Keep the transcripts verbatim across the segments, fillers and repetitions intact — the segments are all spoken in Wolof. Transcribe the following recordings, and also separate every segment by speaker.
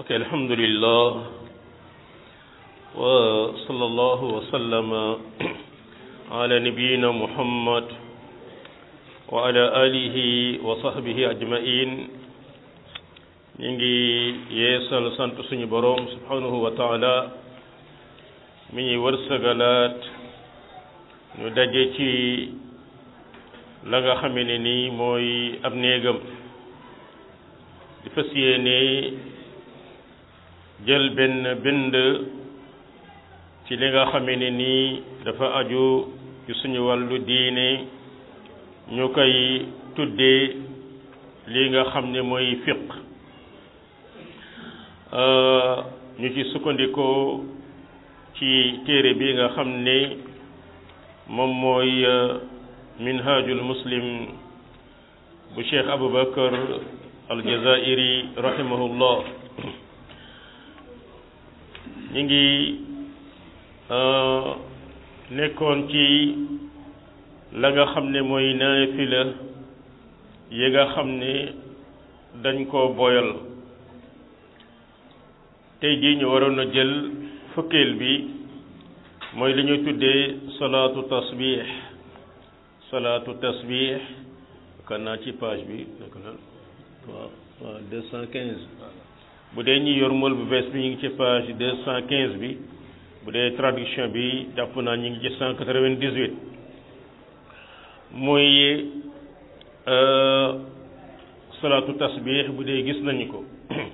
Speaker 1: ok alhamdulillah wa sallallahu wa sallama ala nabiyyina muhammad wa ala alihi wa sahbihi ajma'in. ñu ngi yeesal sant suñu boroom subhanahu wa taala mi ñuy wërsëgalaat ñu daje ci la nga xame ne nii mooy ab néegam di fas yéene jël benn bind ci li nga xame ne nii dafa aju ci suñu wàllu diine ñu koy tuddee li nga xam ne mooy fiq ñu ci sukkandikoo ci téere bi nga xam ne moom mooy minhajul muslim bu cheikh aboubacar aljazairi rahimahullah. ñi ngi nekkoon ci la nga xam ne mooy naafila yi nga xam ne dañ koo boyal. tey jii ñu waroon a jël fukkeel bi mooy li ñu tuddee salaatu tasbih salaatu tasbih kan naa ci page bi nekk na waaw waaw deux cent quinze bu dee ñi yor mool bu bees bi ñu ngi ci page deux cent quinze bi bu dee traduction bi jàpp naa ñu ngi ci cent quatre-vingt-dix-huit muy salaatu tasbih bu dee gis nañu ko.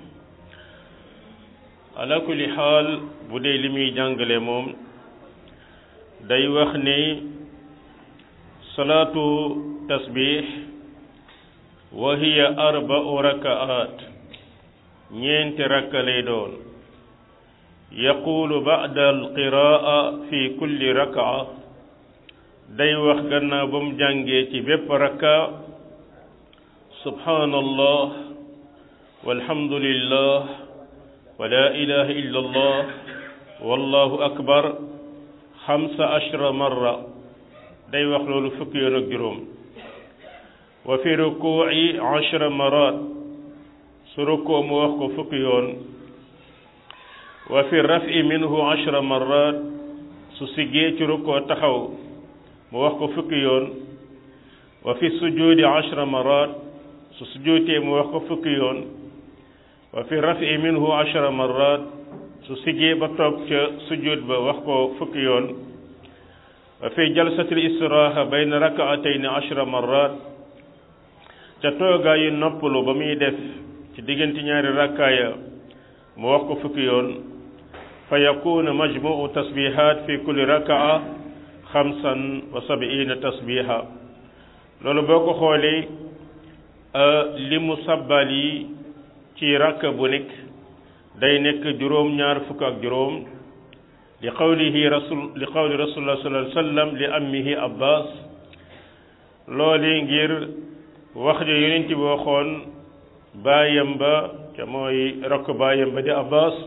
Speaker 1: ala kulli xaal bu dee li muy jàngale moom day wax ni salaatu tasbih wa hiya arba'u rakaat ñeenti rakka lay doon yaqulu ba'da alqiraa fi kulli rakaa day wax gannaaw ba mu jàngee ci bépp rakka subhanallah walhamdulillah wa la ilaha illa allah wallahu akbar xamsa ashra marra day wax loolu fukki yoon ak juróom wa fi rukuu'i ashra marat su rukoo mu wax ko fukki yoon wa fi raf'i minhu ashra marat su siggee ci rukoo taxaw mu wax ko fukki yoon wa fi sujudi ashra marat su sujuutee mu wax ko fukki yoon wa fi raf'i minhu ashara marrat su siggee ba toog ca sujud ba wax ko fukki yoon wa fi jalsatil istiraha bayna rak'atayn ashara marrat ca toogaayu noppalu ba muy def ci diggante ñaari rakkaaya mu wax ko fukki yoon fa yakunu majmu'u tasbihat fi kulli rak'a xamsan wa sab'iina tasbiha loolu boo ko xoolee li mu sabbal yi ci rakka bu nekk day nekk juróom ñaar fukk ak juróom li qawlihi rasul li qawli rasulullah sallallahu alayhi wa sallam li ammihi abbas loole ngir wax ja yonent bi waxoon baayam ba te mooy rakk baayam ba di abbas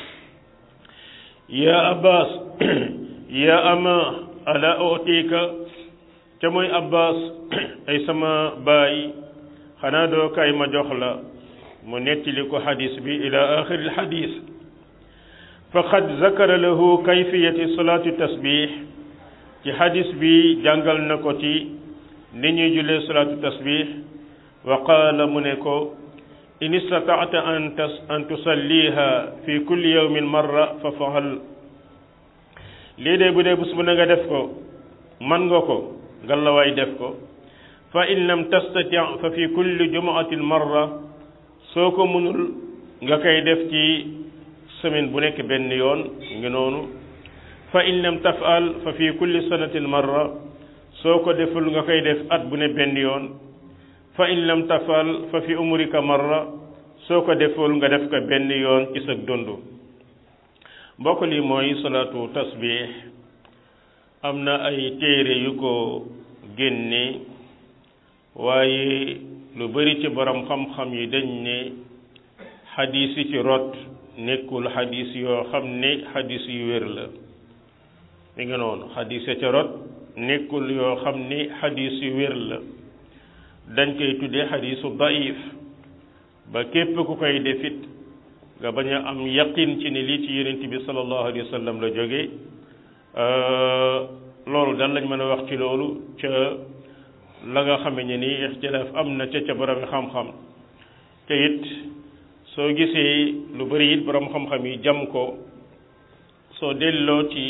Speaker 1: ya abbas ya ama ala utika te mooy abbas ay sama baay xanaa doo kay ma jox la mu nettali ko xadis bi ila axiri alxadis faqad zakara lahu kayfiyati salaatu tasbih ci xadis bi jàngal na ko ci ni ñuy jullee salaatu tasbih wa qaala mu ne ko in istata'ta an tas an tusalliha fi kulli yawmin marra fa fa'al lii de bu dee bés bu ne nga def ko man nga ko ngalawaay def ko fa in lam tastati' fa fi kulli jumu'atin marra soo ko mënul nga koy def ci semaine bu nekk benn yoon ngi noonu fa in lam tafal fa fi kulli sanatin marra soo ko deful nga koy def at bu ne benn yoon fa in lam tafal fa fi umrika marra soo ko deful nga def ko benn yoon ci sa dund. mbokk li mooy salaatu tasbih am na ay téere yu ko génne waaye lu bari ci borom xam-xam yi dañ ne xadis yi ci rot nekkul xadis yoo xam ne xadis yu wér la mi ngi noonu xadis ya ca rot nekkul yoo xam ne xadis yu wér la dañ koy tuddee xadisu daif ba képp ku koy defit nga bañ a am yaqin ci ne lii ci yonent bi sallallahu alayhi wa sallam la jóge loolu daal lañ mën a wax ci loolu ca la nga xame ne ni ixtilaaf am na ca ca borom xam-xam te it soo gisee lu bari it borom xam-xam yi jam ko soo delloo ci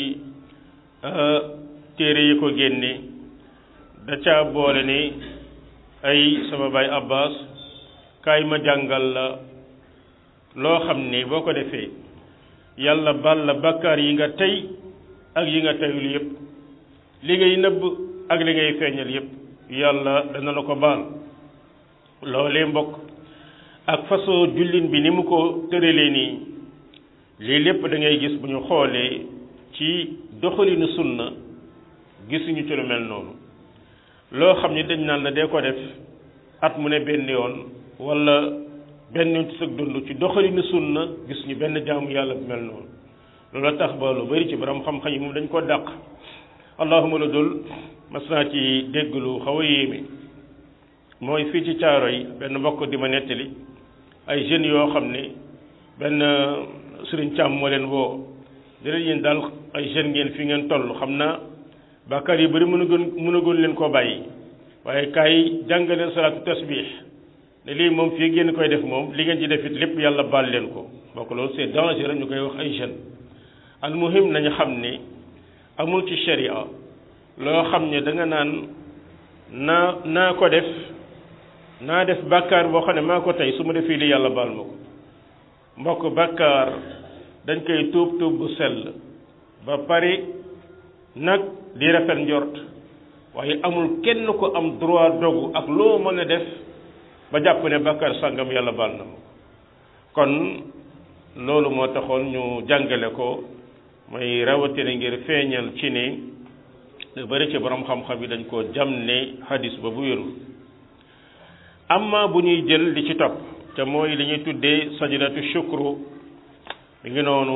Speaker 1: téere yi ko génne da caa boole ni ay sama baay Abbas kaay ma jàngal la loo xam ni boo ko defee yàlla bal la bakkaar yi nga tey ak yi nga teyul yépp li ngay nëbb ak li ngay feeñal yépp yàlla dana la ko baal loolee mbokk ak façon jullin bi ni mu ko tëralee nii lii lépp da ngay gis bu ñu xoolee ci doxalinu sunna gisuñu ci lu mel noonu loo xam ni dañ naan la dee ko def at mu ne benn yoon wala benn yoon ci sag dund ci doxalinu sunna gisuñu benn jaamu yàlla bu mel noonu loolu tax ba lu bari ci borom xam-xam yi moom dañ ko dàq allahuma la dul mas naa ci dégg lu xaw a yéeme mooy fii ci caaro yi benn mbokk di ma nettali ay jeunes yoo xam ne benn sëriñ càmm moo leen woo dina yéen daal ay jeunes ngeen fi ngeen toll xam naa bàkkaar yi bari mën a gën mën a gën leen koo bàyyi waaye kaay jàngaleen salaatu tasbih ne lii moom fii ngeen koy def moom li ngeen ci def it lépp yàlla baal leen ko bokk loolu c'est dangereux ñu koy wax ay jeunes al muhim nañu xam ne amul ci sharia loo xam ne da nga naan naa naa ko def naa def bàkkaar boo xam ne maa ko tey su ma defee li yàlla baal ma ko mbokk bàkkaar dañ koy tuub tuub bu sell ba pare nag di rafet njort waaye amul kenn ko am droit dogu ak loo mën a def ba jàpp ne bàkkaar sàngam yàlla baal na ma ko kon loolu moo taxoon ñu jàngale ko mooy rawatina ngir feeñal ci ne lu bari ci borom xam-xam yi dañ koo jam ne hadis ba bu wérul amma bu ñuy jël li ci topp te mooy li ñuy tuddee sajdatu shukru mi ngi noonu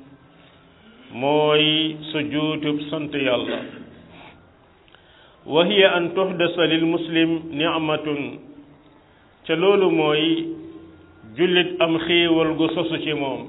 Speaker 1: mooy sujuutub sant yàlla wa hiya an tuhdasa lil muslim ni'matun ca loolu mooy jullit am xéewal gu sosu ci moom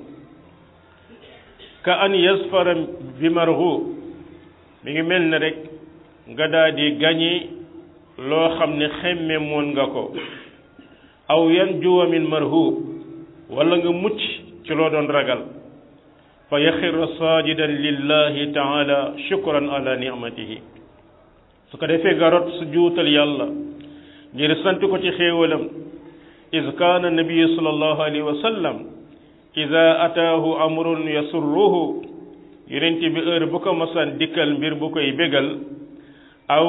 Speaker 1: ka an yasfara bi marghub mi ngi mel ne rek nga daal di gañe loo xam ne xemme moon nga ko aw yanjuwa min marhub wala nga mucc ci loo doon ragal fa yaxirra sajidan lillahi taala shukran ala ni'matihi su ko defee nga rot su juutal yàlla ngir sant ko ci xéewalam iz kaana nabiyu sallallahu alayhi wa sallam ida ataahu amrun yasurruhu yonent bi heure bu ko masaan dikkal mbir bu koy bégal aw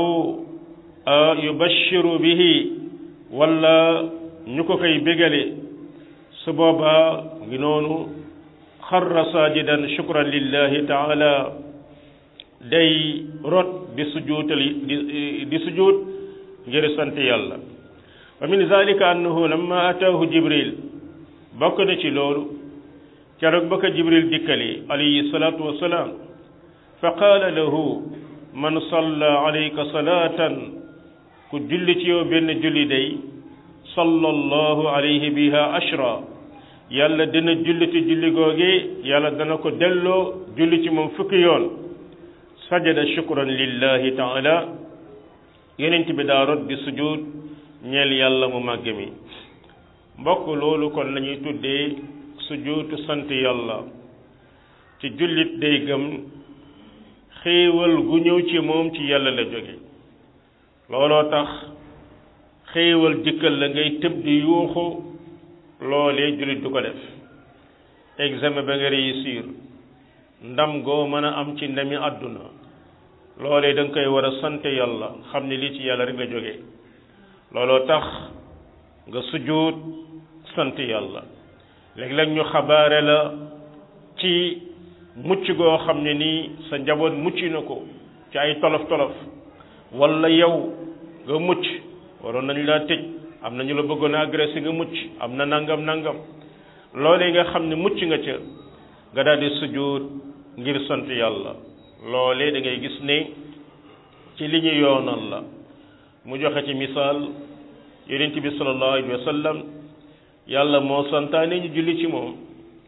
Speaker 1: yubashiru bihi wala ñu ko koy bégale su boobaa ngi noonu xarra sajidan shukran lillahi taala day rot di sujuutal di di sujuut ngir sant yàlla wa min zalika annahu lamma ataahu jibril bokk na ci loolu keroog ba ko jibril dikkali alayhi salatu wasalaam fa qaala lahu man salla alayka salatan ku julli ci yow benn julli day sallallahu alayhi biha ashra yàlla dina julli ci julli googee yàlla dana ko delloo julli ci moom fukki yoon sajada shukran lillahi taala yonent bi daa rot di sujud ñeel yàlla mu màgg mi mbokk loolu kon la ñuy tuddee sujuutu sant yàlla ci jullit day gëm xéewal gu ñëw ci moom ci yàlla la jóge looloo tax xéewal dikkal la ngay tëb di yuuxu loolee jullit du ko def examen ba nga réussir ndam goo mën a am ci ndami àdduna loolee da nga koy war a sant yàlla xam ne lii ci yàlla rek la jóge looloo tax nga sujjuut sant yàlla léeg-léeg ñu xabaare la ci mucc goo xam ne nii sa njaboot mucc na ko ci ay tolof tolof wala yow nga mucc waroon nañu laa tëj am na ñu la bëggoon a agressé nga mucc am na nangam nangam loolee nga xam ne mucc nga ca nga daal di sujjuut ngir sant yàlla loolee da ngay gis ne ci li ñu yoonal la mu joxe ci misaal yonent bi sallallahu alayhi wa sallam yàlla moo santaane ñu julli ci moom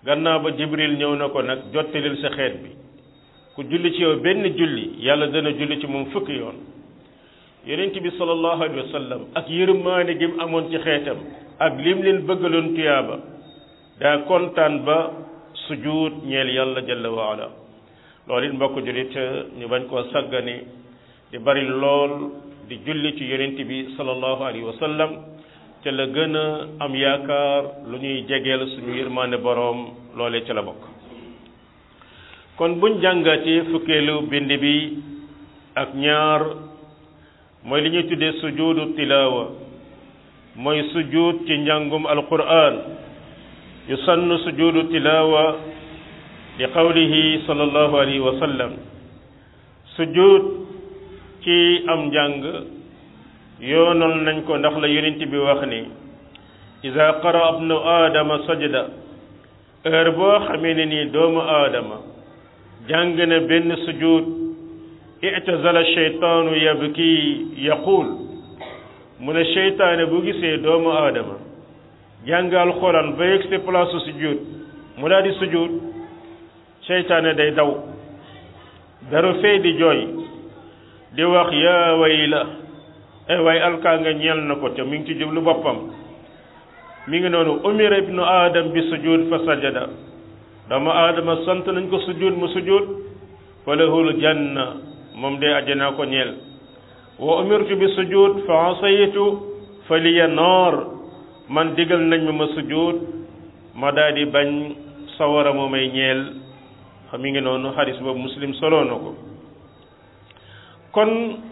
Speaker 1: gannaaw ba jibril ñëw na ko nag jottalil sa xeet bi ku julli ci yow benn julli yàlla dana julli ci moom fukki yoon yonent bi sallallahu alayhi wa sallam ak yërmaane gi mu amoon ci xeetam ak lim leen bëggaloon tuyaaba daa kontaan ba sujuud ñeel yàlla jalla wa ala loolu it mbokk jullit ñu bañ koo saggane di bari lool di julli ci yonent bi sallallahu alayhi wa sallam te la gën a am yaakaar lu ñuy jegeel suñu yërmaane boroom loolee ca la bokk kon buñ jàngatee fukkeelu bind bi ak ñaar mooy li ñuy tuddee sujuudu tilaawa mooy sujuud ci njàngum alquran yusannu sujuudu tilaawa li qawlihi sallallahu alayhi wa sallam sujuud ci am njàng yoonal nañ ko ndax la yonent bi wax ni iza qara ibnu aadama sajda heure boo xamee ne nii doomu aadama jàng na benn sujuud i'tazala sheytaanu yabki yaqul mu ne sheytaane bu gisee doomu aadama jàng alxuraan ba yegg si place sujuud mu daal di sujuud sheytaane day daw dara fee di jooy di wax yaa wayla ay waay alkaa nga ñeel na ko te mi ngi ci jublu boppam mi ngi noonu umira ibnu aadam bi sujud fa sajada dama aadama sant nañ ko sujud mu sujud fa lahul janna moom de ajjanaa ko ñeel wa umirtu bi sujud fa asaytu fa liya naar man digal nañ ma ma sujud ma daa di bañ sawara moo may ñeel xam mi ngi noonu xadis boobu muslim soloo na ko kon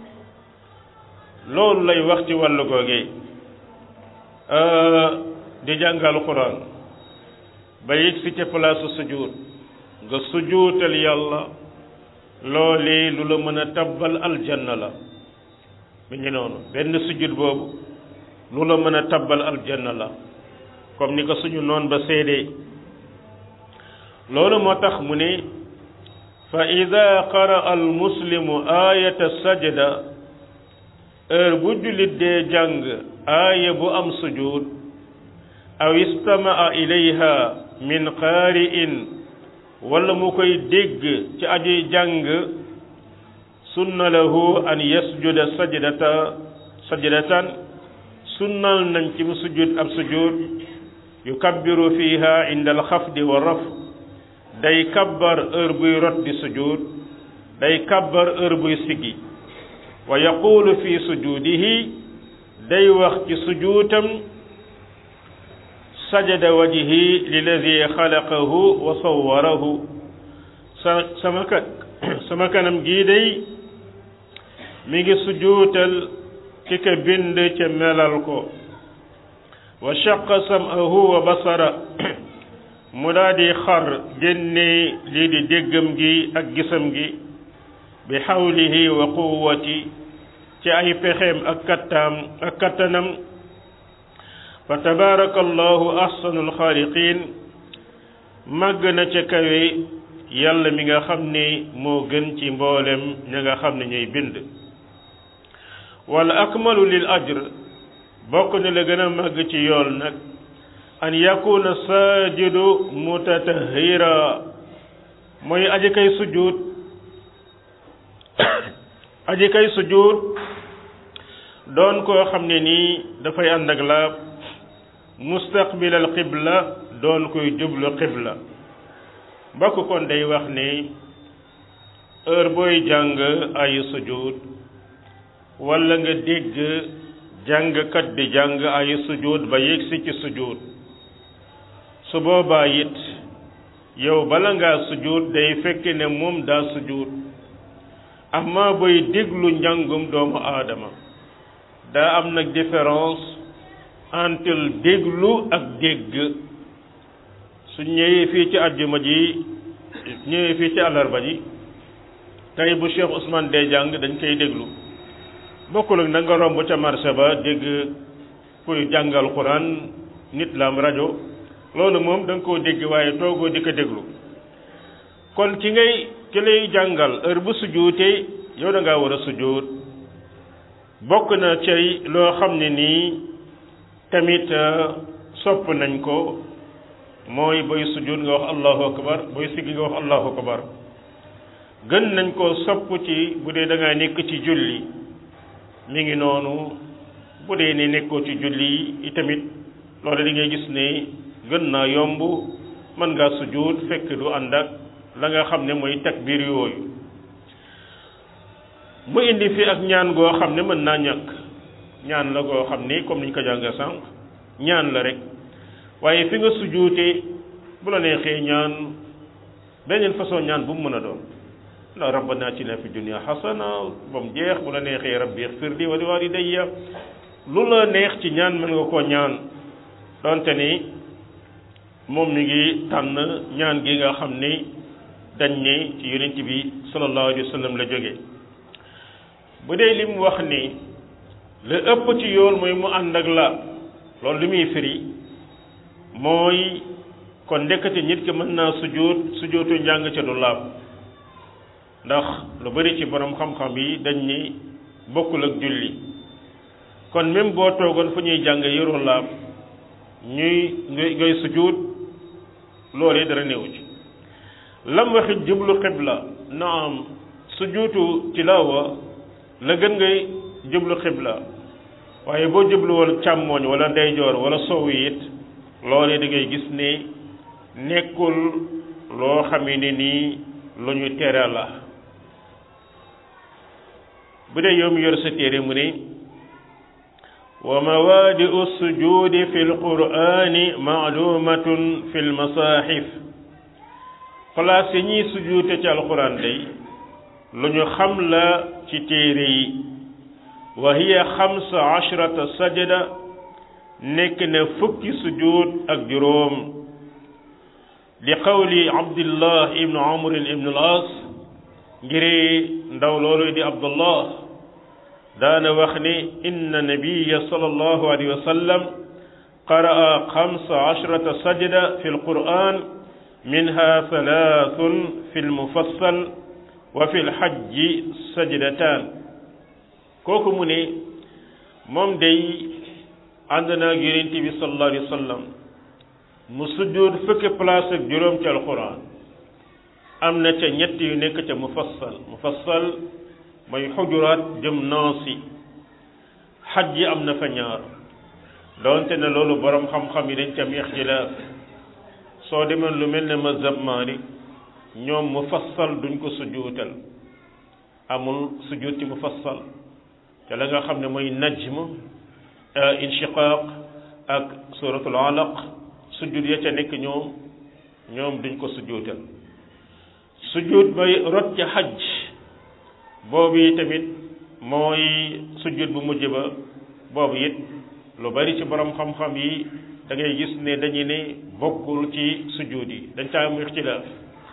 Speaker 1: loolu lay wax ci wàllu googee di jàngal Alxuraan ba yegg si ca place sujud nga sujuutal yàlla loolee lu la mën a tabbal aljanna la mi ngi noonu benn sujud boobu lu la mën a tabbal aljanna la comme ni ko suñu noon ba seedee loolu moo tax mu ne fa ida qara al muslimu ayata sajda heure bu jullit dee jàng aaya bu am sujud aw istamaa ilayha min qaari'in wala mu koy dégg ci aji jàng sunna lahu an yasjuda sajdata sajdatan sunnal nañ ci mu sujud ab sujud yukabbiru fiha inda alxafdi wa raf day kabbar heure buy rot di sujud day kabbar heure buy siggi wa yaqulu fi sujudihi day wax ci sujuutam sajada wajhi lillazi xalaqahu wa sawwarahu sa sama kat sama kanam gii day mi ngi sujuutal ki ka bind ca melal ko wa shaqqa sam'ahu wa basara mu daa di xar génne lii di déggam gi ak gisam gi bi xawlihi wa quwwati ci ay pexeem ak kattaam ak kattanam fa tabaraka allahu ahsanul xaaliqiin màgg na ca kawe yàlla mi nga xam ne moo gën ci mboolem ña nga xam ne ñooy bind wala akmalu lil ajr bokk na la gën a màgg ci yool nag an yakuna sajidu mutatahhira mooy aji kay sujud aji kay sujud doon koo xam ne nii dafay ànd ak laab mustaqbil al qibla doon koy jublu qibla mbokk kon day wax ne heure booy jàng ay sujud wala nga dégg jàngkat di jàng ay sujud ba yegsi ci sujud su boobaa it yow bala ngaa sujud day fekk ne moom daa sujud amma booy déglu njàngum doomu aadama daa am nag différence entre déglu ak dégg su ñëwee fii ci àjjuma ji ñëwee fii ci àllarba ji tey bu Cheikh Ousmane day jàng dañ koy déglu bokkul ak nag nga romb ca marché ba dégg kuy jàngal Quran nit la am rajo loolu moom da nga koo dégg waaye toogoo di ko déglu kon ki ngay ki lay jàngal heure bu sujuutee yow da ngaa war a sujuut bokk na cay loo xam ne nii tamit sopp nañ ko mooy booy sujud nga wax allahu akbar booy siggi nga wax allahu akbar gën nañ koo sopp ci bu dee da ngaa nekk ci julli mi ngi noonu bu dee ne nekkoo ci julli itamit loolu di ngay gis ne gën naa yomb mën ngaa sujud fekk du ànd ak la nga xam ne mooy takbir yooyu mu indi fi ak ñaan goo xam ne mën naa ñàkk ñaan la goo xam ne comme niñ ko jànga sànq ñaan la rek waaye fi nga sujuutee bu la neexee ñaan beneen façon ñaan bu mu mën a doon ndax rabbana atina fi dunya hasana ba mu jeex bu la neexee rabbi ighfir li wa li walidayya lu la neex ci ñaan mën nga koo ñaan donte ni moom mi ngi tànn ñaan gi nga xam ni dañ ne ci yonent bi sallallahu alayhi wa sallam la jóge bu dee li mu wax ni la ëpp ci yool mooy mu ànd ak la loolu li muy firi mooy kon ndekkati nit ki mën naa sujjóot sujjóotu njàng ca du laab ndax lu bari ci borom xam-xam yi dañ ni bokkul ak julli kon même boo toogoon fu ñuy jàng yoroo laab ñuy ngay ngay sujjóot loolee dara néewu ci lam waxit jublu xibla naam sujjóotu tilaawa la gën ngay jublu xibla waaye boo jublu woon càmmooñ wala ndeyjoor wala sowu it loolee da ngay gis ne nekkul loo xam ne nii lu ñu tere la bu dee yow mi yor sa téere mu ne wa mawaadi'u sujudi fi lqur'ani maalumatun fi lmasaahif place yi ñuy sujuute ci alquran day lu ñu xam la ci téere yi wa hiya xamsa ashrata sajda nekk na fukki sujud ak juróom li qawli abdillah ibnu amr ibnu al-as ngiri ndaw loolu di abdullah daana wax ni inna nabiya sallallahu alayhi wa sallam qara'a xamsa ashrata sajda fi alquran minha thalathun fi almufassal wa fi alhajji sajdatan kooku mu ne moom day ànd naag yonent bi sallallahu alayhi wa sallam mu sujjóot fukki place ak juróom ci alquran am na ca ñett yu nekk ca mufassal mufassal mooy xujuraat jëm naasi xaj yi am na fa ñaar doonte ne loolu borom xam-xam yi dañ ca am ixtilaaf soo demoon lu mel ne mazhab Maalik ñoom mufassal duñ ko sujjóotal amul sujjóot ci mufassal te la nga xam ne mooy najm inshiqaaq ak suratul alaq sujjóot ya ca nekk ñoom ñoom duñ ko sujjóotal sujjóot bay rot ca xaj boobu yi tamit mooy sujjóot bu mujj ba boobu it lu bari ci borom xam-xam yi da ngay gis ne dañu ne bokkul ci sujjóot yi dañ ca am ixtilaaf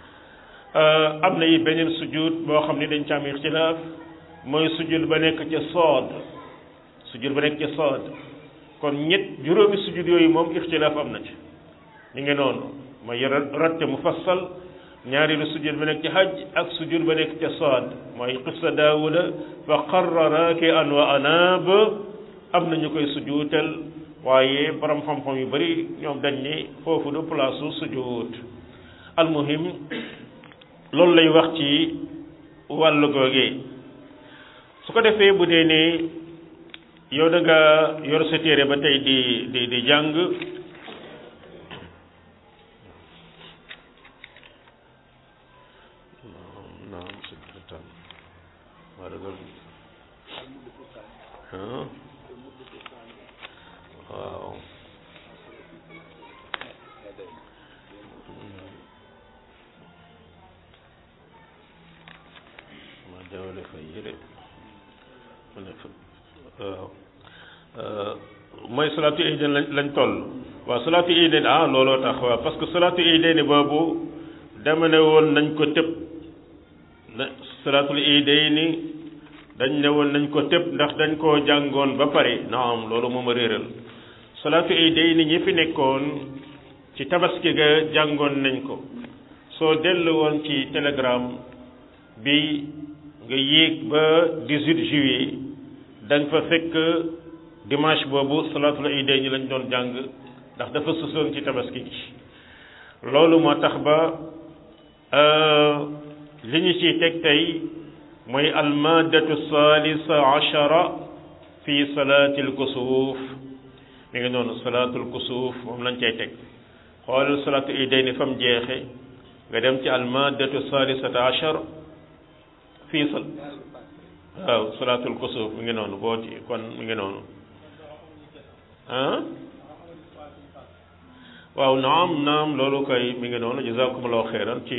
Speaker 1: am na yi beneen sujjóot boo xam ne dañ ca am ixtilaaf mooy sujjóot ba nekk ca sood sujjóot ba nekk ca sood kon ñett juróomi sujjóot yooyu moom ixtilaaf am na ci ñu ngi noonu mooy rot ca mufassal ñaareelu sujjóot ba nekk ci hajj ak sujjóot ba nekk ca saad mooy qissa daawuda fa qarra raaki'an wa anaab am na ñu koy sujjóotal waaye borom xam-xam yu bari ñoom dañ ne foofu du place su sujjóot almuhim loolu lay wax ci wàllu googee su ko defee bu dee ne yow da nga yor sa téere ba tey di di di jàng waaw ma jawale fa yére mu ne fa waaw mooy salaatu iideen lañ lañ toll waaw salaatu iideen ah looloo tax waaw parce que salaatu iideen boobu dama ne woon nañ ko tëb na salaatul iideen dañ ne woon nañ ko tëb ndax dañ koo jàngoon ba pare naam loolu moom a réeral salaatu iideen ñi fi nekkoon ci tabaski ga jàngoon nañ ko soo dellu woon ci telegram bi nga yéeg ba dix-huit juillet da nga fa fekk dimanche boobu salaatul iideen lañ doon jàng ndax dafa susoon ci tabaski gi loolu moo tax ba li ñu ciy teg tey mooy almadatu salisa achara fi salaatil kusuuf mi ngi noonu salaatul kusuuf moom lañ cay teg xoolal salaatu idayni fa mu jeexe nga dem ci almadatu salisata achar fii sal waaw salaatul kusuuf mi ngi noonu boo ci kon mi ngi noonu ah waaw naam naam loolu kay mi ngi noonu jazakumullahu xeyran ci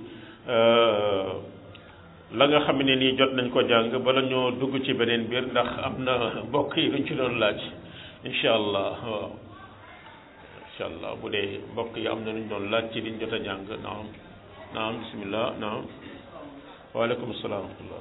Speaker 1: la nga xam ne nii jot nañ ko jàng bala ñoo dugg ci beneen biir ndax am na mbokk yi luñ ci doon laaj incha allah waaw incha allah bu dee mbokk yi am na luñ doon laaj ci liñ jot a jàng naam naam bismillah naam waaleykum salaam wa rahmatullah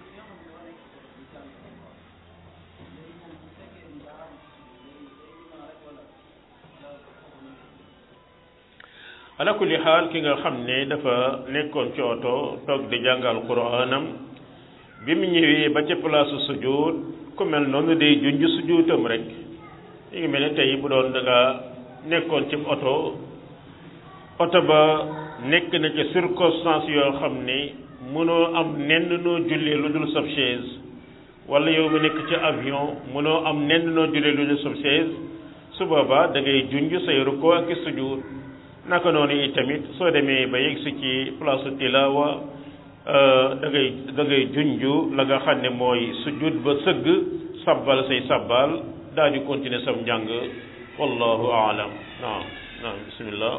Speaker 1: ala kulli xaal ki nga xam ne dafa nekkoon ci oto toog di jàngal quraanam bi mu ñëwee ba ca place sujud ku mel noonu day junj sujudam rek li ngi mel ne tey bu doon da nga nekkoon ci oto oto ba nekk na ci circonstance yoo xam ne mënoo am nenn noo jullee lu dul sab chaise wala yow mu nekk ci avion mënoo am nenn noo jullee lu dul sab chaise su boobaa da ngay junj say rukkoo ak sujud naka noonu itamit soo demee ba yegg si ci place tilawa da ngay da ngay junju la nga xam ne mooy sujud ba sëgg sabbal say sabbal daal di continuer sam njàng wallahu aalam naam naam bismillah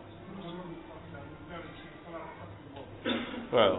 Speaker 1: waaw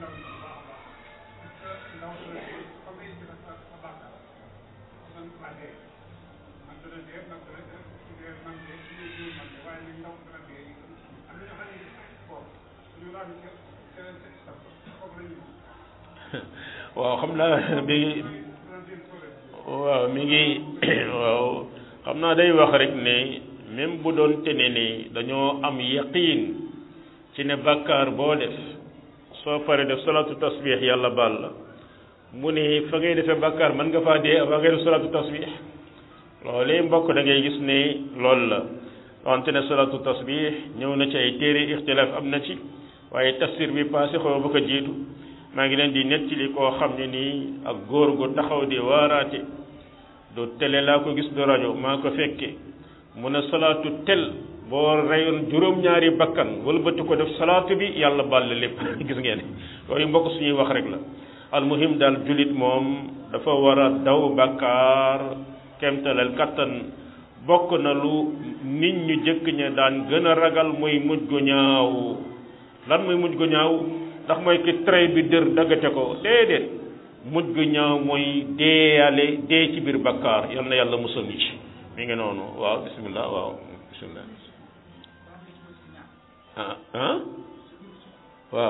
Speaker 1: waaw xam naa mi ngi waaw mi ngi waaw xam naa day wax rek ne même bu doon tene ni dañoo am yaqiin ci ne bàkkaar boo def soo paree def salatu tasbih yàlla baal la mu ne fa ngay defee bàkkaar mën nga faa dee avant ngay def salatu tasbih loolee mbokk da ngay gis ne loolu la wante ne salatu tasbih ñëw na ci ay téere ixtilaaf am na ci waaye tafsir bi passé xaw ba ko jiitu maa ngi leen di nettali koo xam ne nii ak góor gu taxaw di waaraate du télé laa ko gis du rajo maa ko fekke mu ne salaatu tel boo reyoon juróom-ñaari bakkan wëlbati ko def salaatu bi yàlla baal lépp gis ngeen yooyu mbokk suñuy wax rek la almuhim daal jullit moom dafa war a daw bakkaar kemtalal kattan bokk na lu nit ñu jëkk ña daan gën a ragal mooy mujj gu ñaaw lan mooy mujj gu ñaaw ndax mooy ki tray bi dër daggate ko déedéet mujj gu ñaaw mooy deeyale dee ci biir bakkaar yal na yàlla musal ñu ci mi ngi noonu waaw bismillah waaw bismillah ah ah waaw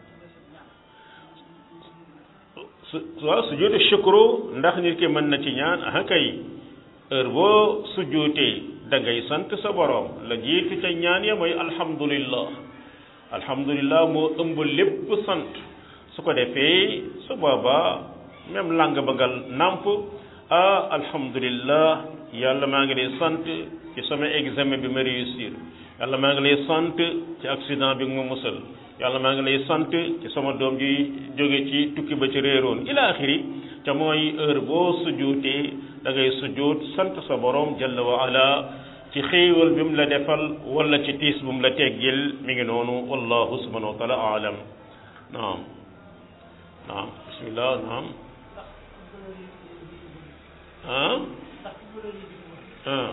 Speaker 1: su waaw sujuudu shukru ndax nit ki mën na ci ñaan ah kay heure boo sujuutee da ngay sant sa borom la jiitu ca ñaan ya mooy alhamdulillah alhamdulillah moo ëmb lépp sant su ko defee su boobaa même lang ba nga nàmp ah alhamdulillah yàlla maa ngi lay sant ci sama examen bi ma réussir yàlla maa ngi lay sant ci accident bi nga ma musal yàlla maa ngi lay sant ci sama doom ji jóge ci tukki ba ci réeroon ila axiri ca mooy heure boo sujuutee da ngay sujuut sant sa borom jalla wa ala ci xéewal bi mu la defal wala ci tiis bu mu la teggil mi ngi noonu wallahu subhanahu wa taala aalam naam naam bismillah naam ah ah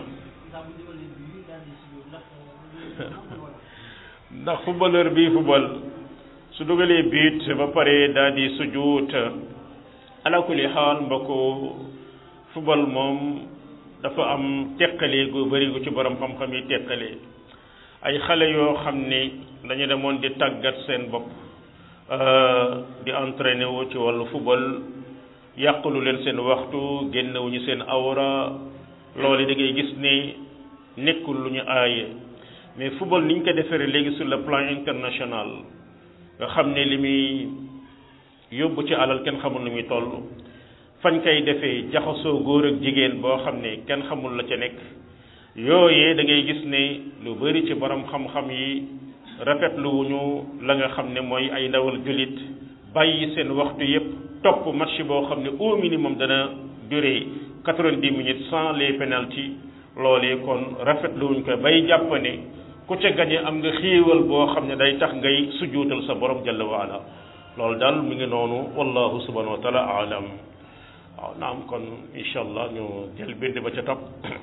Speaker 1: ndax footballeur bi football su dugalee biit ba pare daal di sujuut ala kulli xaal mbokku football moom dafa am teqale gu bëri gu ci borom xam-xam yi teqale ay xale yoo xam ni dañu demoon di tàggat seen bopp di entraîné wu ci wàllu football yàqulu leen seen waxtu génnewuñu seen awra loolu da ngay gis ni nekkul lu ñu aaye mais football ni ñu ko defaree léegi sur le plan international nga xam ne li muy yóbbu ci alal kenn xamul nu muy toll fañ koy defee jaxasoo góor ak jigéen boo xam ne kenn xamul la ca nekk yooyee da ngay gis ne lu bari ci borom xam-xam yi rafetlu wuñu la nga xam ne mooy ay ndawal jullit bàyyi seen waxtu yépp topp match boo xam ne au minimum dana durer quatre-vingt-dix minutes sans les pénalty loolee kon rafetlu wuñ ko bay jàpp ne ku ca gañe am nga xéewal boo xam ne day tax ngay sujjuutal sa borom jalla wa ala loolu daal mi ngi noonu wallahu subhanahu wa taala alam waaw naam kon incha allah ñu jël bind ba ca topp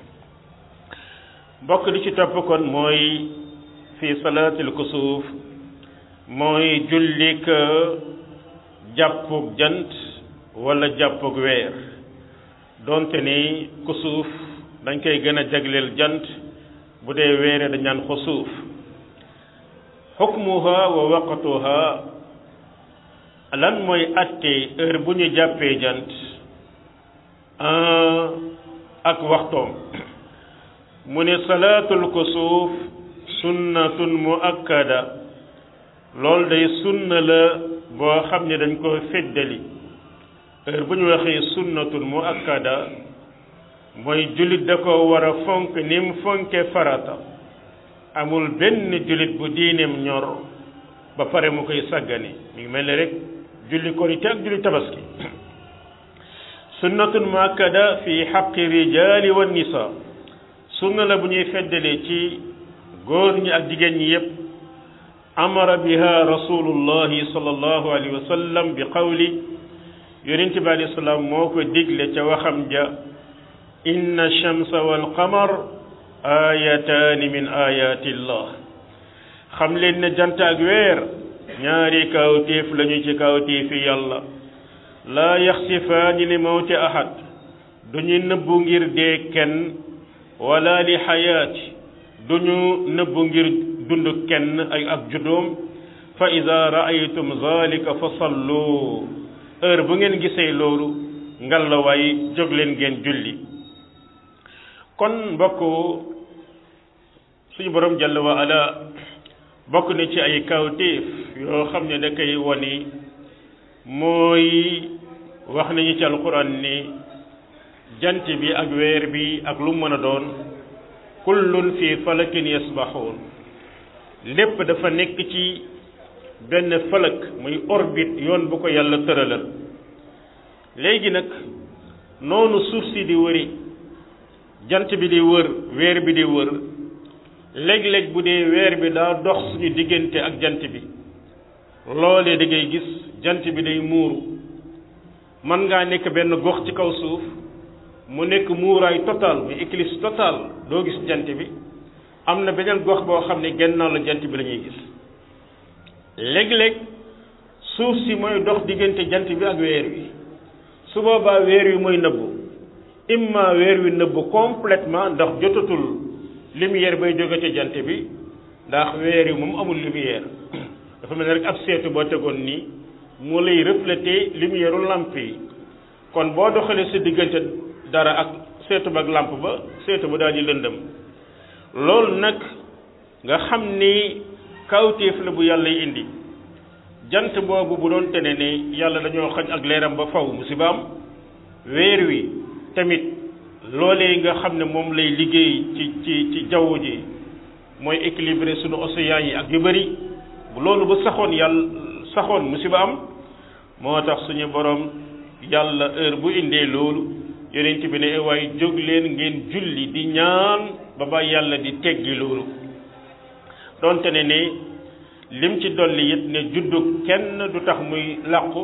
Speaker 1: mbokk li ci topp kon mooy fi salaatil kusuuf mooy jullik jàppug jant wala jàppug weer donte ni kusuuf dañ koy gën a jagleel jant bu dee weere dañ naan xusuuf xukmuha wa waqtuha lan mooy atte heure bu ñu jàppee jant ak waxtoom mu ne salaatul kusuuf sunnatun muakkada loolu day sunna la boo xam ne dañ ko feddali heure bu ñu waxee sunnatun muakkada mooy jullit da ko war a fonk ni mu fonke farata amul benn jullit bu diineem ñor ba pare mu koy sàggane mi ngi mel ni rek julli korite ak julli tabaski sunnatun muakkada fi xaqi rijaali wa nisa sunna la bu ñuy feddalee ci góor ñi ak jigéen ñi yépp amara biha rasulullahi sallallahu alayhi wa sallam bi qawli yonent bi alayhi salaam moo ko digle ca waxam ja inna shamsa wal qamar ayataani min ayatillah xam leen ne jant ak weer ñaari kawtéef lañu ci kawtéefi yàlla laa yaxsifaani li mawti ahad duñu nëbbu ngir dee kenn wala li xayaati duñu nëbbu ngir dund kenn ay ak juddoom fa ida raaytum zalika fa sallu heure bu ngeen gisee loolu ngalawaay jóg leen ngeen julli kon mbokk suñu borom jalla wa ala bokk na ci ay kawtéef yoo xam ne da koy woni mooy wax nañu ci alquran ni jant bi ak weer bi ak lu mën a doon kullun fi falakin yasbaxuun lépp dafa nekk ci benn falak muy orbite yoon bu ko yàlla tëralal léegi nag noonu suuf si di wëri jant bi di wër weer bi di wër léeg-léeg bu dee weer bi daa dox suñu diggante ak jant bi loolee da ngay gis jant bi day muuru mën ngaa nekk benn gox ci kaw suuf mu nekk muuraay total muy éclipse total doo gis jant bi am na beneen gox boo xam ne gennaaw la jant bi la ñuy gis léeg-léeg suuf si mooy dox diggante jant bi ak weer wi su boobaa weer wi mooy nëbbu imma weer wi nëbbu complètement ndax jotatul lumière bay jóge ci jant bi ndax weer wi moom amul lumière dafa mel ne rek ab seetu boo tegoon nii mu lay refléter lumière u lampe yi kon boo doxalee sa diggante dara ak seetu ba ak lampe ba seetu ba daal di lëndëm loolu nag nga xam ni kawtéef la bu yàlla indi jant boobu bu doon tene ne yàlla dañoo xañ ak leeram ba faw musiba am weer wi tamit loolee nga xam ne moom lay liggéey ci ci ci jaww ji mooy équilibrer sunu océan yi ak yu bëri bu loolu ba saxoon yàlla saxoon musiba am moo tax suñu borom yàlla heure bu indee loolu yonent bi ne waaye jóg leen ngeen julli di ñaan ba ba yàlla di teggi loolu donte ne ne lim ci dolli it ne juddu kenn du tax muy làqu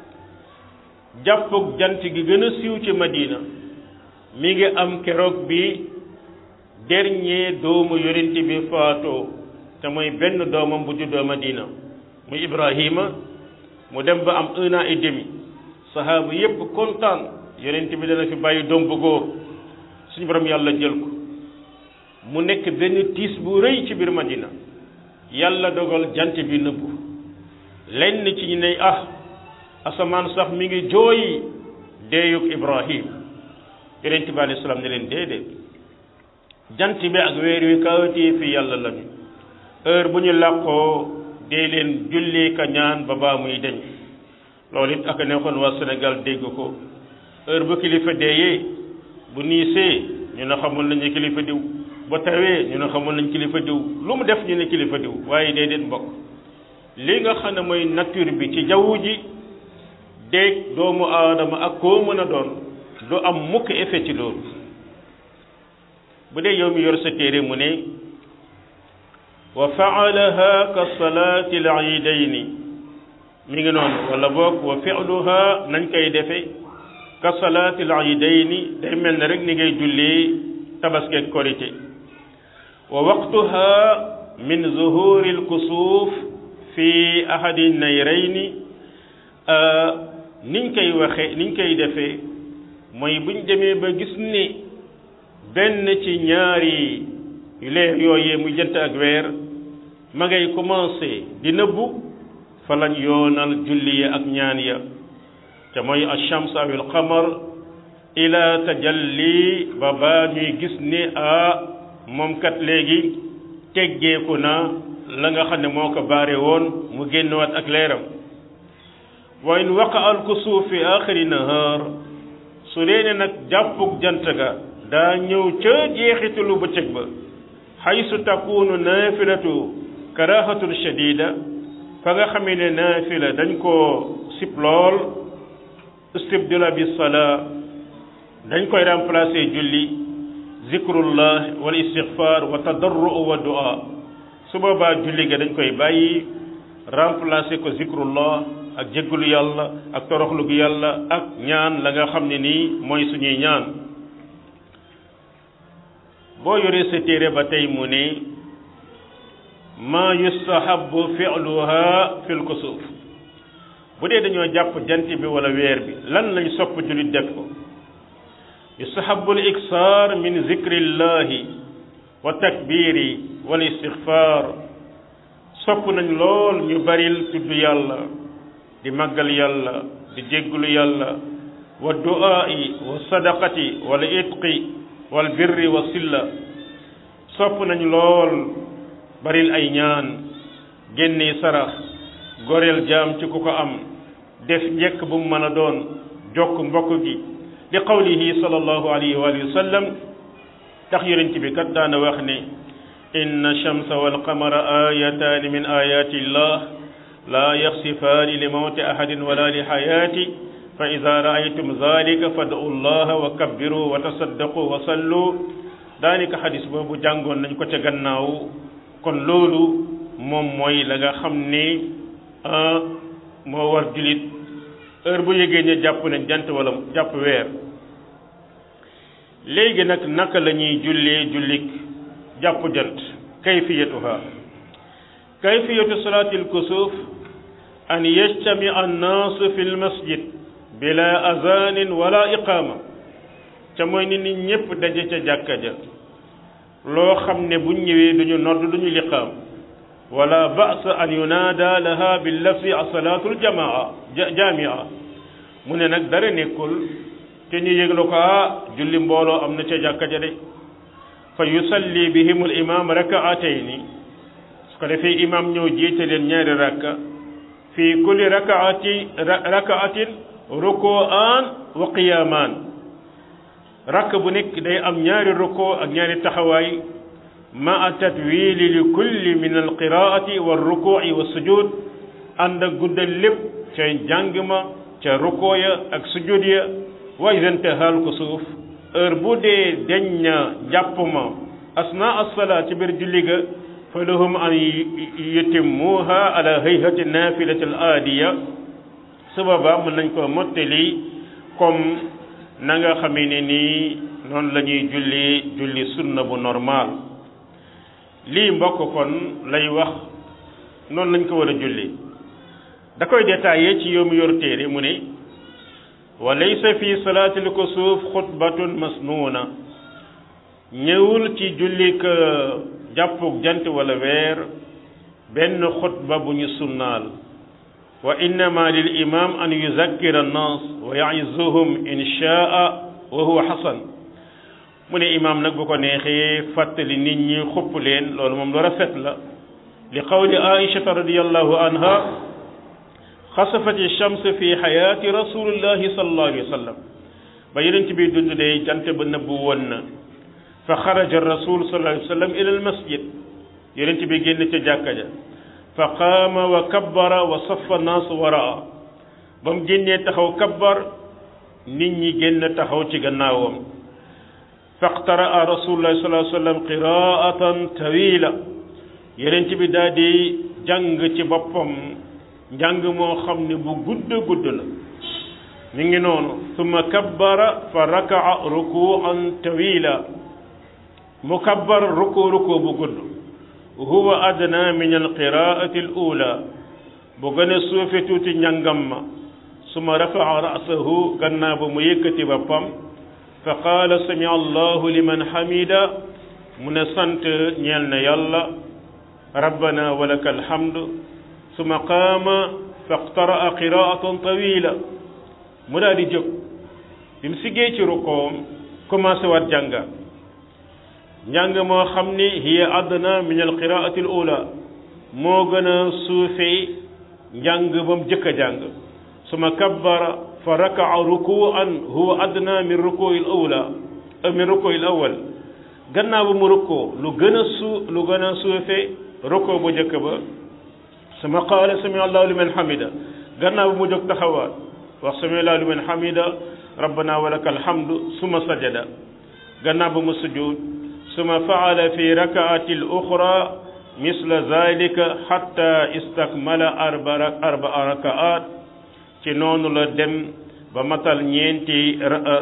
Speaker 1: jàppug jant gi gën a siiw ci Madina mi ngi am keroog bi dernier doomu yonent bi faatoo te mooy benn doomam bu juddoo Madina muy Ibrahima mu dem ba am un an et demi sahaaba yépp kontaan yonent bi dana fi bàyyi doom bu góor suñu borom yàlla jël ko mu nekk benn tiis bu rëy ci biir Madina yàlla dogal jant bi nëbbu lenn ci ñu ne ah asamaan sax mi ngi jooy deeyug Ibrahim yonent bi alayhi salaam ne leen déedéet jant bi ak weer wi kawtee fi yàlla lañu heure bu ñu làqoo dee leen julli ka ñaan ba baa muy deñ loolu it ak neexoon waa Sénégal dégg ko heure bu kilifa deeyee bu niisee ñu ne xamul nañu kilifa diw bu ba tawee ñu ne xamoon nañ kilifa diw lu mu def ñu ne kilifa diw waaye déedéet mbokk li nga xam ne mooy nature bi ci jaww ji déeg doomu aadama ak koo mën a doon du am mukk effet ci loolu bu dee yow mi yor sa téere mu ne wa faalaha ka salaati al iidayni mi ngi noonu wala boog wa fi'luha nañ koy defe ka salaati al iidayni day mel ne rek ni ngay jullee tabaski ak korite wa waqtuha min zuhuri al kusuuf fi ahadi nayrayni niñ koy waxe niñ koy defee mooy buñ demee ba gis ni benn ci ñaari leer yooyee muy jant ak weer ma ngay commencé di nëbbu fa lañ yoonal julli ya ak ñaan ya te mooy ash-shams aw al-qamar ila tajalli ba baa ñuy gis ni a moom kat léegi teggeeku na la nga xam ne moo ko baare woon mu génnewaat ak leeram wa in waqa al-kusuuf fi aaxiri nahaar su dee ne nag jàppug jant ga daa ñëw ca jeexitalu bëccëg ba xaysu takunu naafilatu karahatun shadida fa nga xamee ne naafila dañ koo sib lool istibdila bi salaa dañ koy remplacer julli zikrullah wal istighfar wa tadarru wa du'a su boobaa julli ga dañ koy bàyyi remplacer ko zikrullah ak jéggalu yàlla ak toroxlu gi yàlla ak ñaan la nga xam ne nii mooy suñuy ñaan boo yoree sa téere ba tey mu ne ma yustahabu fi'luha fil kusuuf bu dee dañoo jàpp jant bi wala weer bi lan lañ sopp jullit def ko yustahabu al iksaar min zikrillahi wa takbiri wal istighfar sopp nañ lool ñu baril tudd yàlla di màggal yàlla di jéggulu yàlla wa du'aa'i wa sadaqati wal itqi wal birri wa silla sopp nañ lool baril ay ñaan génne sarax goreel jaam ci ku ko am def njëkk bu mu mën a doon jokk mbokk gi li qawlihi sallallahu alayhi wa sallam tax yonent bi kat daana wax ne inna shamsa wal qamara ayataani min ayati llah la yaxsifaani li mawti ahadin wala li xayaati fa ida raaytum zalika fad'u llaha wa kabbiru wa tasaddaqu wa sallu daanaka xadis boobu jàngoon nañ ko ca gannaaw kon loolu moom mooy la nga xam ne moo war julit heure bu yëgee ne jàpp nañ jant wala jàpp weer léegi nag naka la ñuy jullee jullik jàpp jant kayfiyatuha kayfiyatu salaatil kusuuf an yajtami annaasu fi lmasjid bila azanin wala iqaama ca mooy ni nit ñépp daje ca jàkka ja loo xam ne buñ ñëwee duñu nodd duñu liqaam wala ba'sa an yunaada laha bil lafzi salaatul jamaa jaamia mu ne nag dara nekkul te ñu yëglu ko ah julli mbooloo am na ca jàkka ja de fa yusalli bihim al imam rakaatayni su ko defee imam ñëw jiite leen ñaari rakka fi kulli rakaati rakaatin ruku'an wa qiyaman rakk bu nekk day am ñaari ruku ak ñaari taxawaay ma tatwili li kulli min al qiraati wa ruku'i wa sujud ànd ak guddal lépp ca jàng ma ca ruku ya ak sujud ya wa iza intaha al kusuuf heure bu dee deñ na jàpp ma asna as-salaa ci biir julli ga fa lahum an yutimmuha ala hayhati nafilati al aadiya sababa mën nañ ko mottali comme na nga xamee ne nii noonu la ñuy julli julli sunna bu normal lii mbokk kon lay wax noonu lañ ko war a julli da koy détaillé ci yow mu yor téere mu ne wa laysa fi salaatil kusuuf xutbatun masnuuna ñëwul ci jullik jàppug jant wala weer benn xutba bu ñu sunnaal wa innama lil imam an yuzakkira annas wa ya'izuhum in sha'a wa huwa hasan mu ne imam nag bu ko neexee fàttali nit ñi xupp leen loolu moom lu rafet la li qawli aishata radiyallahu anha xasafat ash-shams fi hayati rasulillahi sallallahu alayhi wa sallam ba yonent bi dund de jant ba nëbbu woon na fa xaraja rasul sallallahu alayhi wa sallam ila al masjid yonent bi génn ca jàkka ja fa qaama wa kabbara wa saffa naas waraa ba mu génnee taxaw kabbar nit ñi génn taxaw ci gannaawam faqtaraa rasulullahi sallallahu alayhi wa sallam qiraatan tawila yonent bi daal di jàng ci boppam njàng moo xam ne bu gudd gudd la mi ngi noonu summa kabbara fa raka'a ruku'an tawila mu kabbar ruku ruku bu gudd huwa adna min alqiraati alula bu gën a suufe tuuti njàngam ma summa rafa'a ra'sahu gannaaw ba mu yëkkati boppam fa qaala sami allahu liman hamida mu ne sant ñeel na yàlla rabbana wa laka alhamdu summa qaama faqtara'a qiraatan tawila mu daal di jóg bi mu siggee ci rukoom commencé waat jànga njàng moo xam ni hiya adna min alqiraati al ula moo gën a suufee njàng ba mu jëkk a jàng suma kabbara fa raka'a ruku'an huwa adna min ruku'i al ula min ruku'i al awwal gannaaw ba mu rukkoo lu gën a suu lu gën a suufee rukkoo bu jëkk ba suma qaala sami allahu liman hamida gannaaw ba mu jóg taxawaat wax sami allahu liman hamida rabbana wa laka alhamdu suma sajada gannaaw ba mu sujud suma faala fi rakaati al uxra misla zalika hatta istakmala arba arba rakaat ci noonu la dem ba matal ñeenti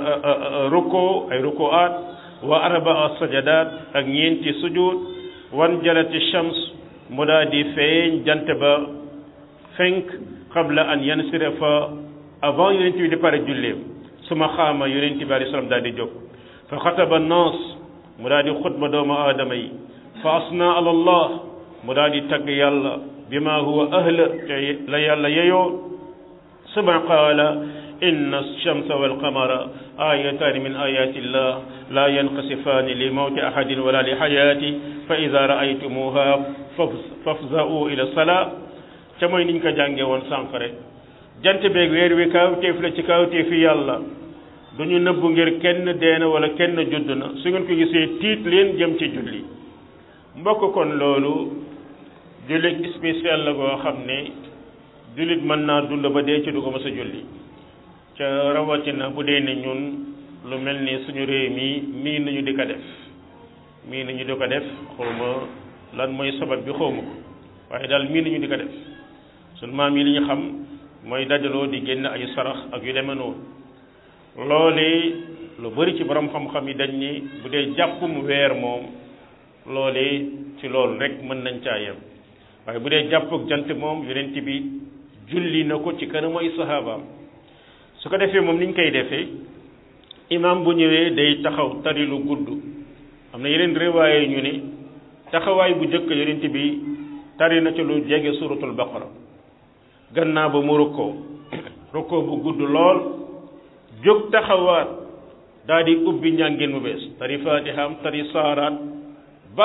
Speaker 1: ruko ay rukoat wa arba sajadat ak ñeenti sujud wan jalati shams mu daa di feeñ jant ba fenk qabla an yansirafa avant yonent bi di pare julleem suma xaama yonent bi alayhi salaam daal di jóg fa xataba naas mu daal di xutba doomu aadama yi fa asna ala allah mu daal di tagg yàlla bima huwa ahla te la yàlla yeyoo suma qaala inna alchamsa walqamara ayataani min ayati illah la yanqasifaani li mawti ahadin wala li xayaati fa ida raaytumuha fafza'u ila salaa ca mooy niñ ko jàngee woon sànq rek jant beeg weer wi kaawteef la ci kaawteefi yàlla du ñu nëbbu ngir kenn deena wala kenn judd na su ngeen ko gisee tiit leen jëm ci julli mbokk kon loolu jullit spécial la goo xam ne jullit mën naa dund ba dee ci du ko mës a julli ca rawatina bu dee ne ñun lu mel ni suñu réew mi mii nañu di ko def mii nañu di ko def xawma lan mooy sabab bi xawma ko waaye daal mii nañu di ko def suñu maam yi li ñu xam mooy dajaloo di génn ay sarax ak yu demee noonu loolee lu bari ci borom xam-xam yi dañ ni bu dee jàppum weer moom loolee ci loolu rek mën nañ caa yem waaye bu dee jàppuk jant moom yonent bi julli na ko ci kanam ay sahabaam su ko defee moom ni ñu koy defee imam bu ñëwee day taxaw tari lu gudd am na yeneen riwaaye ñu ne taxawaay bu njëkk yonent bi tari na ci lu jege suratul baqara gannaaw ba mu rukkoo rukkoo bu gudd lool jóg taxawaat daal di ubbi njàngin mu bees tari fatihaam tari saaraat ba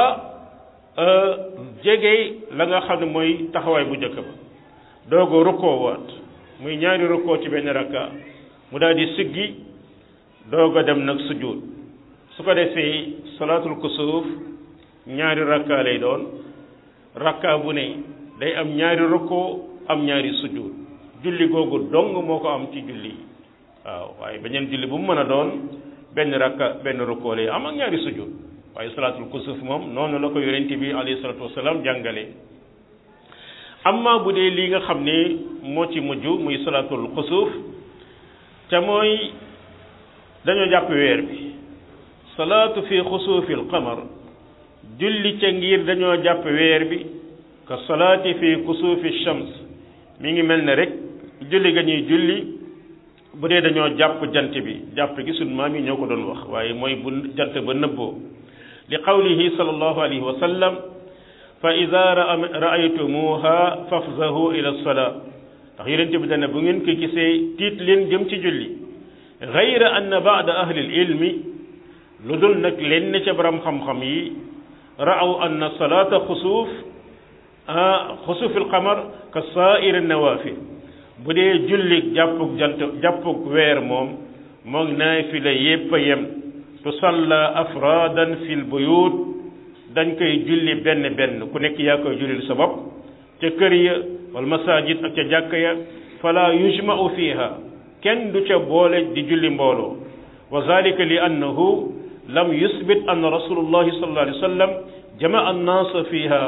Speaker 1: jege la nga xam ne mooy taxawaay bu njëkk ba doogo rukkoo waat muy ñaari rukkoo ci benn rakka mu daal di siggi doogo dem nag sujud su ko defee salaatul kusuuf ñaari rakka lay doon rakka bu ne day am ñaari rukkoo am ñaari sujud julli googu dong moo ko am ci julli waaw waaye beneen julli bu mu mën a doon benn rakka benn rukkoo lay am ak ñaari sujud waaye salaatul kusuuf moom noonu la ko yonent bi alayhi salaatu wasalaam jàngale amma bu dee lii nga xam ne moo ci mujj muy salaatul kusuuf te mooy dañoo jàpp weer bi salaatu fi xusuufil qamar julli ca ngir dañoo jàpp weer bi ka salaati fi kusuufi shams mi ngi mel ne rek julli ga ñuy julli bu dee dañoo jàpp jant bi jàpp gi sunu maam yi ñoo ko doon wax waaye mooy bu jant ba nëbboo li qawlihi sallallahu alayhi wa sallam fa ida raaytumuha fafzahu ila salaa ndax yonent bi dana bu ngeen ko gisee tiit leen jëm ci julli gayra anna baada ahli ilmi lu dul nag leen ca borom xam-xam yi raaw anna salaata xusuuf xusuuf alqamar ka saairi nawaafil bu dee julli jàppug jant jàppug weer moom moom naafila yépp a yem tusalla afradan fil buyut dañ koy julli benn benn ku nekk yaa koy jullil sa bopp ca kër ya wal masajid ak ca jàkka ya fala yujma'u fiha kenn du ca boole di julli mbooloo wa zalika li annahu lam yusbit anna rasulullahi sallallahu alayhi wa sallam jama'a an-naasa fiha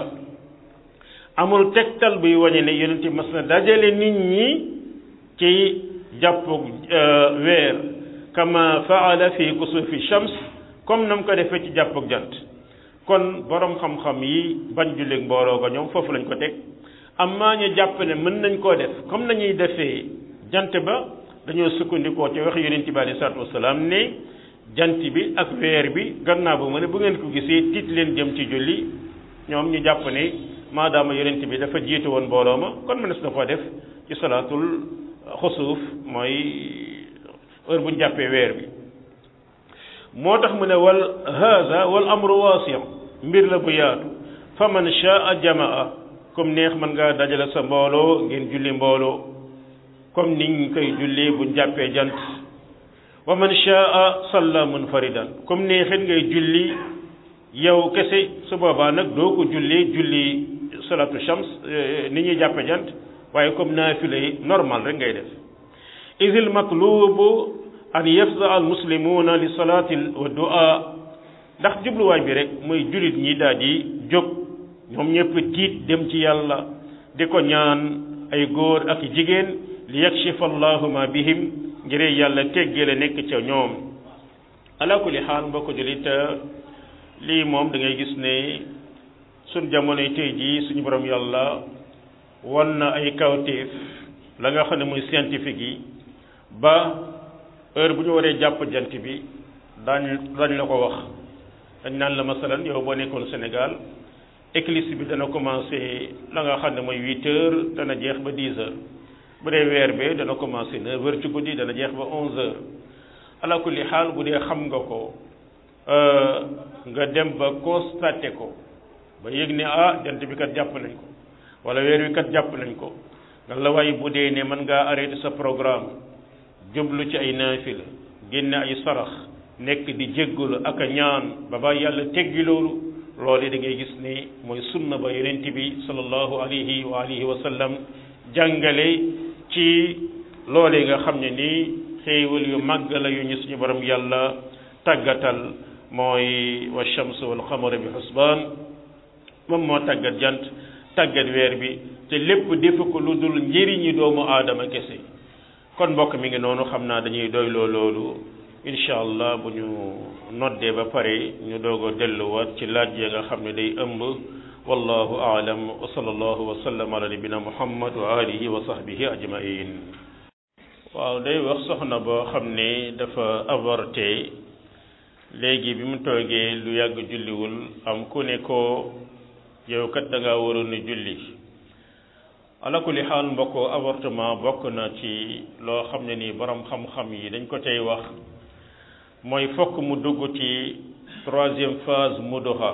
Speaker 1: amul tegtal buy wañe ne yonent bi mas na dajale nit ñi ci jàppu weer kama faala fi kusufi shams comme nam ko defee ci jàppug jant kon borom xam-xam yi bañ julli mbooloo ko ñoom foofu lañ ko teg amma ñu jàpp ne mën nañ koo def comme nañuy defee jant ba dañoo sukkandikoo ci wax yonent bi alayhi salaatu wasalaam ne jant bi ak weer bi gannaaw ba mu ne bu ngeen ko gisee tiit leen jëm ci julli ñoom ñu jàpp ne maadaama yonent bi dafa jiitu woon mbooloo ma kon mënees na koo def ci salaatul xusuuf mooy heure bu ñu jàppee weer bi moo tax mu ne wal haada wal amru waasi' mbir la bu yaatu fa man shaa jamaa comme neex mën ngaa dajale sa mbooloo ngeen julli mbooloo comme niñ koy julli bu ñu jàppee jant wa man shaa salla munfaridan comme neexit ngay julli yow kese su boobaa nag doo ko julli julli salatu shams ni ñuy jàppe jant waaye comme naafila yi normal rek ngay def idil matlubu an yafza al muslimuna li salati wa du'a ndax jubluwaay bi rek mooy jullit ñi daal di jóg ñoom ñëpp tiit dem ci yàlla di ko ñaan ay góor ak jigéen li yakshifa allahu ma bihim ngir yàlla teggale nekk ca ñoom ala kulli xaal mbokk jullit lii moom da ngay gis ne suñ jamonoy tey jii suñu borom yàlla wan na ay kawtéef la nga xam ne muy scientifique yi ba heure bu ñu waree jàpp jant bi daañ dañ la ko wax dañ naan la masalan yow boo nekkoon Sénégal éclipse bi dana commencé la nga xam ne mooy huit heures dana jeex ba dix heures bu dee weer bi dana commencé neuf heures ci guddi dana jeex ba onze heures ala kulli xaal bu dee xam nga ko nga dem ba constaté ko ba yëg ne ah jant bi kat jàpp nañ ko wala weer wi kat jàpp nañ ko nga la waaye bu dee ne mën ngaa arrêté sa programme jublu ci ay naafila génne ay sarax nekk di jéggalu ak a ñaan ba ba yàlla teggi loolu loolu da ngay gis ne mooy sunna ba yonent bi sallallahu alayhi wa alihi wa sallam jàngale ci loolee nga xam ne nii xéewal yu màgg la yu ñu suñu borom yàlla tàggatal mooy wa shams wal qamar bi husbaan moom moo tàggat jant tàggat weer bi te lépp defu ko lu dul njëriñi doomu aadama kese kon mbokk mi ngi noonu xam naa dañuy doyloo loolu incha allah bu ñu noddee ba pare ñu doog a delluwaat ci laaj ya nga xam ne day ëmb wallahu aalam wa sallallahu wa sallam ala nabina muhammad wa alihi wa sahbihi ajmain waaw day wax soxna boo xam ne dafa avorté léegi bi mu toogee lu yàgg julliwul am ku ne ko yow kat da ngaa waroon a julli ala kulli xaal mbokk avortement bokk na ci loo xam ne nii borom xam-xam yi dañ ko tey wax mooy fokk mu dugg ci troisième phase mudoha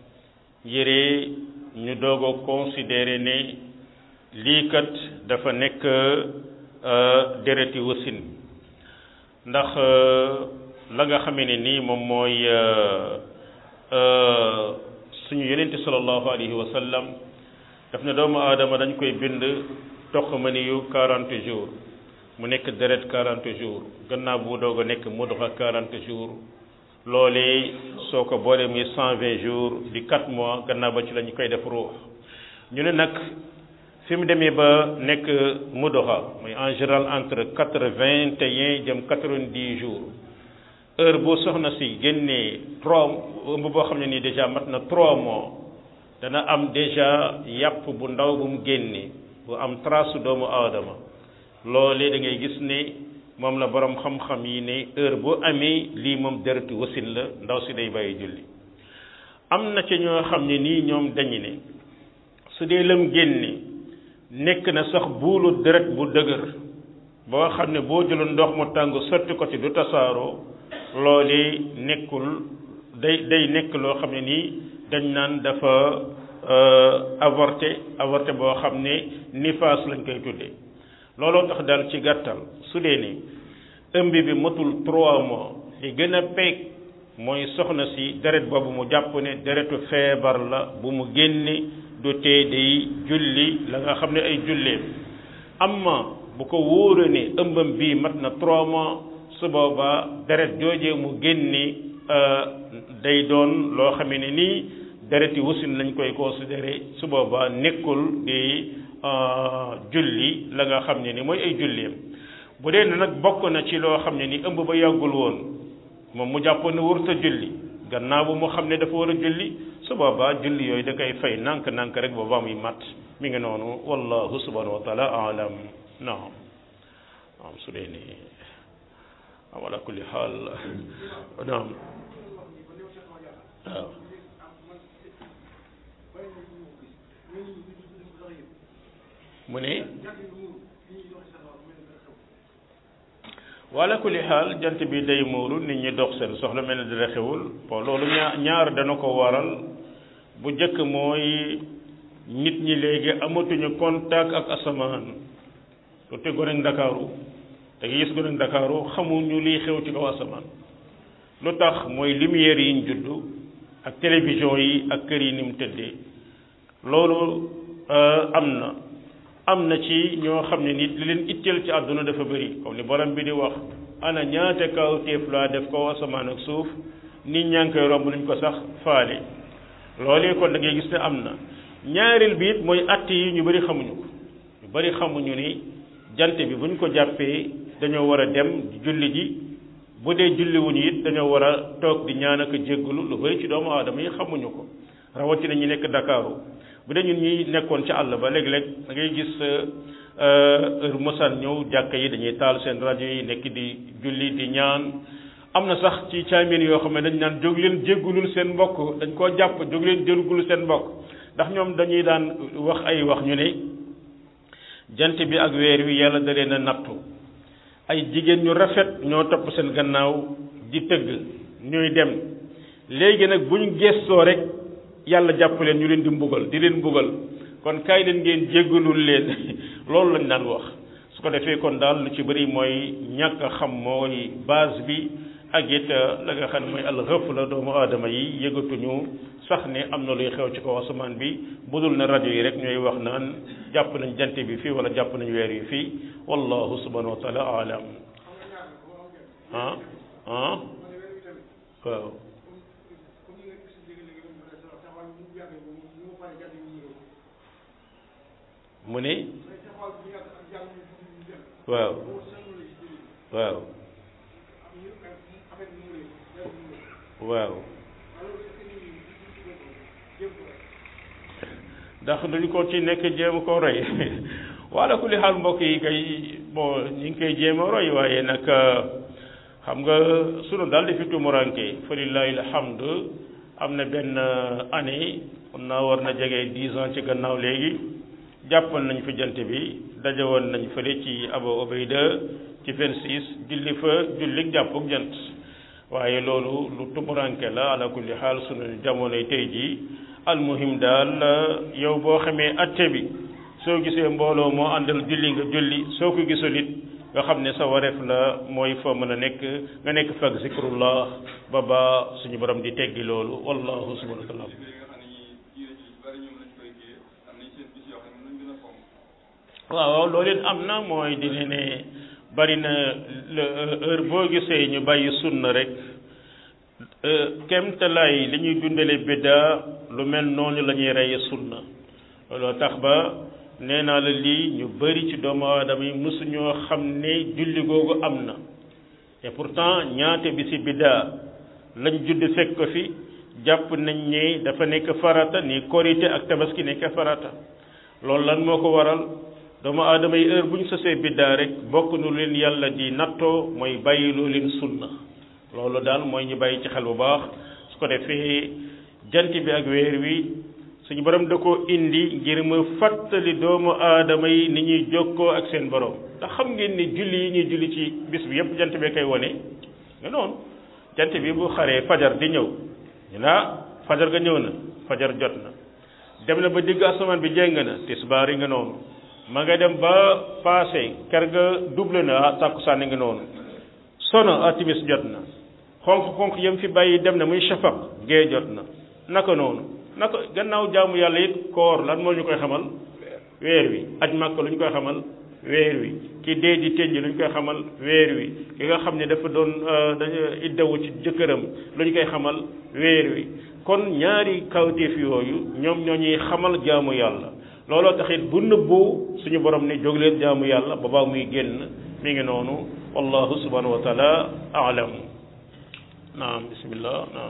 Speaker 1: yére ñu doog a considérer ne lii kat dafa nekk dereti wasin ndax la nga xamee ne nii moom mooy suñu yonente sallallahu alayhi wa sallam daf ne doomu aadama dañ koy bind toq ma ni yu quarante jours mu nekk deret quarante jours gannaaw bu doog a nekk mudxa quarante jours loolee soo ko boolee muy cent vingt jours di quatre mois gannaaw ba ci la ñu koy def ruux ñu ne nag fi mu demee ba nekk mudxa muy en général entre quatre-vingt et un jëm quatre-vingt-dix jours heure boo soxna si génnee trois ëmb boo xam ne nii déjà mat na trois mois dana am déjà yàpp bu ndaw bu mu génne bu am trace doomu aadama loolee da ngay gis ne moom la borom xam-xam yi ne heure boo amee lii moom deretu wasin la ndaw si day bàyyi julli am na ci ñoo xam ne nii ñoom dañu ne su dee lam génne nekk na sax buulu deret bu dëgër boo xam ne boo jëloon ndox mu tàng sotti ko ci du tasaaroo loolee nekkul day day nekk loo xam ne nii dañ naan dafa avorté avorté boo xam ne nifaas lañ koy tuddee looloo tax daal ci gàttal su dee ne ëmb bi matul trois mois li gën a peeg mooy soxna si deret boobu mu jàpp ne deretu feebar la bu mu génne du tee day julli la nga xam ne ay julleem amma bu ko wóore ne ëmbam bii mat na trois mois su boobaa deret joojee mu génne day doon loo xam ne nii dereti wasin lañ koy considéré su boobaa nekkul di julli la nga xam ne ni mooy ay julleem bu dee nag bokk na ci loo xam ne ni ëmb ba yàggul woon moom mu jàppoon ne warut a julli gannaaw bu mu xam ne dafa war a julli su boobaa julli yooyu da koy fay nànk nànk rek boobaa muy mat mi ngi noonu wallahu subhanahu wa taala alam naam naam su dee ni am ala kulli xaal naam waaw mu ne wala kulli xaal jant bi day muuru nit ñi dox seen soxla mel ne dara xewul bon loolu ñaar ñaar dana ko waral bu njëkk mooy nit ñi léegi amatuñu contact ak asamaan lu te gone Ndakaaru da ngay gis gone Ndakaaru xamuñu liy xew ci kaw asamaan lu tax mooy lumière yi ñu juddu ak télévision yi ak kër yi ni mu tëddee loolu am na am na ci ñoo xam ne nit li leen itteel ci àdduna dafa bëri comme ni borom bi di wax ana ñaata kawteef laa def ko asamaan ak suuf nit ñaa ngi koy romb luñ ko sax faale loolee kon da ngay gis ne am na ñaareel bi it mooy att yi ñu bëri xamuñu ko ñu bëri xamuñu ni jant bi buñ ko jàppee dañoo war a dem julli ji bu dee julliwuñu it dañoo war a toog di ñaan ak jéggalu lu bëri ci doomu aadama yi xamuñu ko rawatina ñi nekk Dakaaru bu dee ñun ñi nekkoon ci àll ba léeg-léeg da ngay gis heure mosaan ñëw jàkka yi dañuy taal seen rajo yi nekk di julli di ñaan am na sax ci caamin yoo xam ne dañ naan jóg leen jéggulul seen mbokk dañ koo jàpp jóg leen jéggulul seen mbokk ndax ñoom dañuy daan wax ay wax ñu ne jant bi ak weer wi yàlla da leen a nattu ay jigéen ñu rafet ñoo topp seen gannaaw di tëgg ñuy dem léegi nag bu ñu gestoo rek yàlla jàpp leen ñu leen di mbugal di leen mbugal kon kaay leen ngeen jéggalul leen loolu lañ daan wax su ko defee kon daal lu ci bëri mooy ñàkk a xam mooy base bi ak it la nga xam ne mooy alxafla doomu aadama yi yëgatuñu sax ne am na luy xew ci kaw asamaan bi budul na rajo yi rek ñooy wax naan jàpp nañ jant bi fii wala jàpp nañ weer yi fii wallahu subhanahu wa taala alam ah ah waaw mu ne waaw waaw waaw ndax duñ ko ci nekk jéem ko roy wala ku li xaal mbokk yi kay bon ñu ngi koy jéem a roy waaye nag xam nga sunu daal di fi tumuranke fa lillahi alhamdu am na benn année xam naa war na jege dix ans ci gannaaw léegi jàppal nañ fi jant bi dajewoon nañ fële ci Abu Ubayda ci vingt-six julli fa julli jàppuk jant waaye loolu lu tumuranke la ala kulli xaal sunu jamonoy tey jii almuhim daal yow boo xamee atte bi soo gisee mbooloo moo àndal julli nga julli soo ko gisul it nga xam ne sa wareef la mooy fa mën a nekk nga nekk fag zikrullah ba ba suñu borom di teggi loolu wallahu subhanahu wa taala waaw loolu it am na mooy dina ne bari na heure boo gisee ñu bàyyi sunna rek kemtalaay li ñuy dundale biddaa lu mel noonu la ñuy reye sunna looloo tax ba nee naa la lii ñu bari ci doomu aadama yi mësuñoo xam ne julli googu am na et pourtant ñaate bi ci biddaa lañ judd fekk ko fi jàpp nañ ne dafa nekk farata ni korite ak tabaski nekk farata loolu lan moo ko waral doomu aadama yi heure bu ñu sosee biddaa rek bokk nu leen yàlla di nattoo mooy bàyyiloo leen sunna loolu daal mooy ñu bàyyi ci xel bu baax su ko defee jant bi ak weer wi suñu borom da koo indi ngir ma fàttali doomu aadama yi ni ñuy jokkoo ak seen borom ndax xam ngeen ni julli yi ñuy julli ci bis bi yépp jant bee koy wone nga noonu jant bi bu xaree fajar di ñëw ñu naa fajar ga ñëw na fajar jot na dem na ba digg asamaan bi jéng na tisbaar yi nga noonu ma nga dem ba passé ker ga double na ah tàkkusaan nga noonu sono ah timis jot na xonq-xonq yam fi bàyyi dem na muy shafaq gee jot na naka noonu naka gannaaw jaamu yàlla it koor lan moo ñu koy xamal weer wi aj Makka lu ñu koy xamal weer wi ki dee di tënj lu ñu koy xamal weer wi ki nga xam ne dafa doon dañu iddawu ci jëkkëram lu ñu koy xamal weer wi kon ñaari kawteef yooyu ñoom ñoo ñuy xamal jaamu yàlla looloo taxit bu nëbboo suñu borom ne jóg leen jaamu yàlla ba baa muy génn mi ngi noonu wallahu subhanahu wa taala aalam naam bismillah naam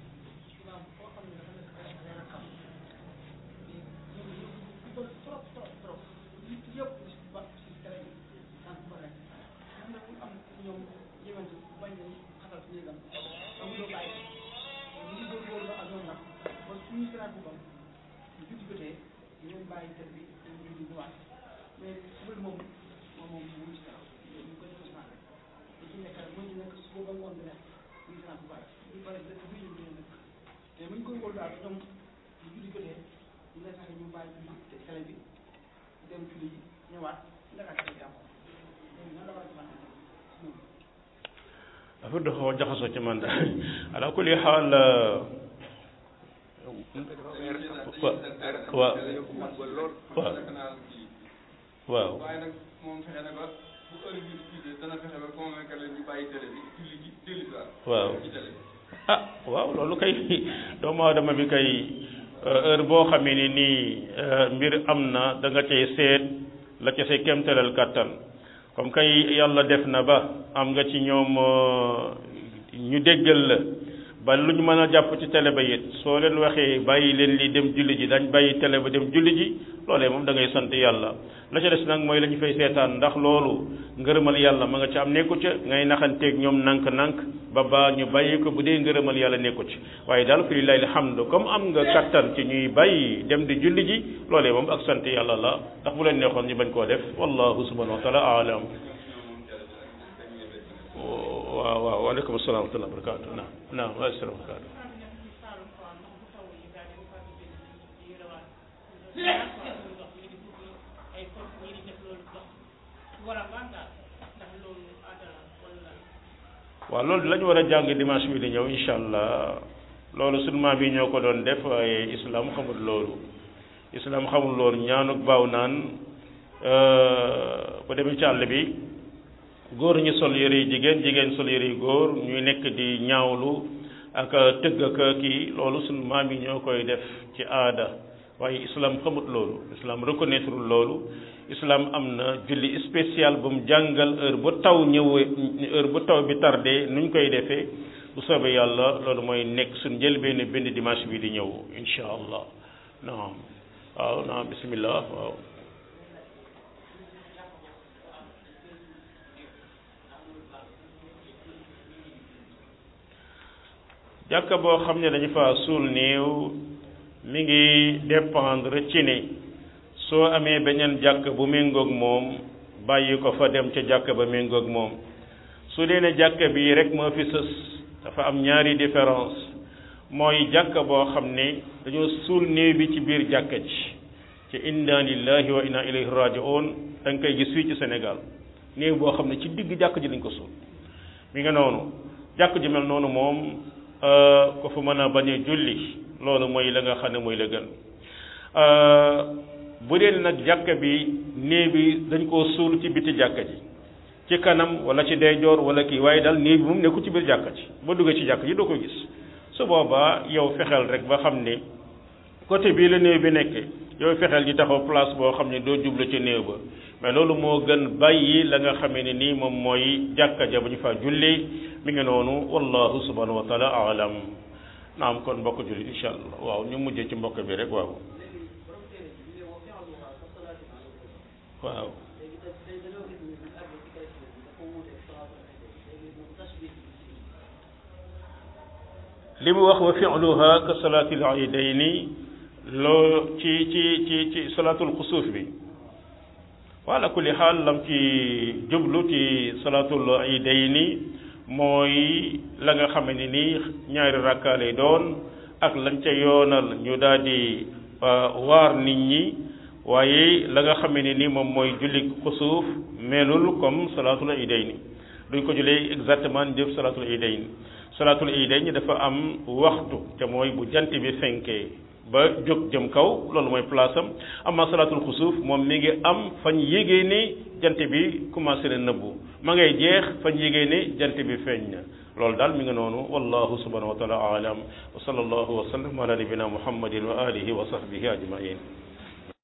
Speaker 1: dafa doxoo jaxasoo ci man ala kulli xaal wa waaw waaw waaye nag moom fexe na ba bu heure bi tuuti dana fexe ba convaincre leen ñu bàyyi télé bi julli ji dellu si waaw ah waaw loolu kay doomu aadama bi kay heure boo xamee ni nii mbir am na da nga cay seet la ca say kéemtalal kàttan comme kay yàlla def na ba am nga ci ñoom ñu déggal la ba lu ñu mën a jàpp ci télé ba it soo leen waxee bàyyi leen li dem julli ji dañ bàyyi télé ba dem julli ji loolee moom da ngay sant yàlla la ca des nag mooy la ñu fay seetaan ndax loolu ngërëmal yàlla ma nga ci am nekku ca ngay naxanteeg ñoom nank-nank ba ba ñu bàyyi ko bu dee ngërëmal yàlla nekku ci waaye daal fi lillahi alhamdu comme am nga kattan ci ñuy bàyyi dem di julli ji loolee moom ak sant yàlla la ndax bu leen neexoon ñu bañ koo def wallahu subhanahu wa taala aalam waaw waaw waaleykum salaam wa rahmatulah barakaatu naam naam wa salaam barakaatu waaw loolu la ñu war a jàng dimanche bi di ñëw incha allah loolu sunu maam bi ñoo ko doon def waaye islam xamul loolu islam xamul loolu ñaanuk baaw naan bu demee ci àll bi góor ñi sol yëre yi jigéen jigéen sol yëre yi góor ñuy nekk di ñaawlu ak tëgg ak kii loolu sunu maam yi ñoo koy def ci aada waaye islam xamut loolu islam reconnaître loolu islam am na julli spécial bu mu jàngal heure bu taw ñëwee heure bu taw bi tardé nuñ koy defee bu soobee yàlla loolu mooy nekk suñ njëlbéen bind dimanche bi di ñëw incha allah naam waaw naam bismillah waaw jàkka boo xam ne dañu fa suul néew mi ngi dépendre ci ne soo amee beneen jàkk bu méngoog moom bàyyi ko fa dem ca jàkk ba méngoog moom su dee ne jàkk bi rek moo fi sës dafa am ñaari différence mooy jàkk boo xam ne dañoo suul néew bi ci biir jàkka ji ci inna lillahi wa inna ilayhi raji'un da nga koy gis fii ci Sénégal néew boo xam ne ci digg jàkk ji lañ ko suul mi nga noonu jàkk ji mel noonu moom ko fa mën a bañ a julli loolu mooy la nga xam ne mooy la gën bu dee nag jàkka bi néew bi dañ koo suul ci biti jàkka ji ci kanam wala ci ndeyjoor wala kii waaye daal néew bi moom nekkul ci biir jàkka ji ba duggee ci jàkka ji doo ko gis su boobaa yow fexeel rek ba xam ne côté bii la néew bi nekkee yow fexeel di taxaw place boo xam ne doo jublu ci néew ba mais loolu moo gën bàyyi la nga xamee ne nii moom mooy jàkka ja bu ñu fa julli mi ngi noonu wallahu subhanahu wa taala alam naam kon mbokk julli incha allah waaw ñu mujjee ci mbokk bi rek waaw waaw li mu wax wa fi'luha ka salaatil iidayni loo ci ci ci ci salaatul xusuuf bi wala kulli xaal lam ci jublu ci salaatul iidayni mooy la nga xam ne ni ñaari rakkaa lay doon ak lañ ca yoonal ñu daal di waar nit ñi waaye la nga xam ne ni moom mooy julli xusuuf melul comme salaatul iidayni duñ ko jullee exactement jëf salaatul iidayni salaatul iidayn ñi dafa am waxtu te mooy bu jant bi fenkee ba jóg jëm kaw loolu mooy place am amma salaatul xusuuf moom mi ngi am fañ yégee ni jant bi commencé na nëbbu ma ngay jeex fañ yégee ni jant bi feeñ na loolu daal mi ngi noonu wallahu subhanahu wa taala alam wa sallallahu wa sallam ala nabina muhammadin wa alihi wa sahbihi ajmain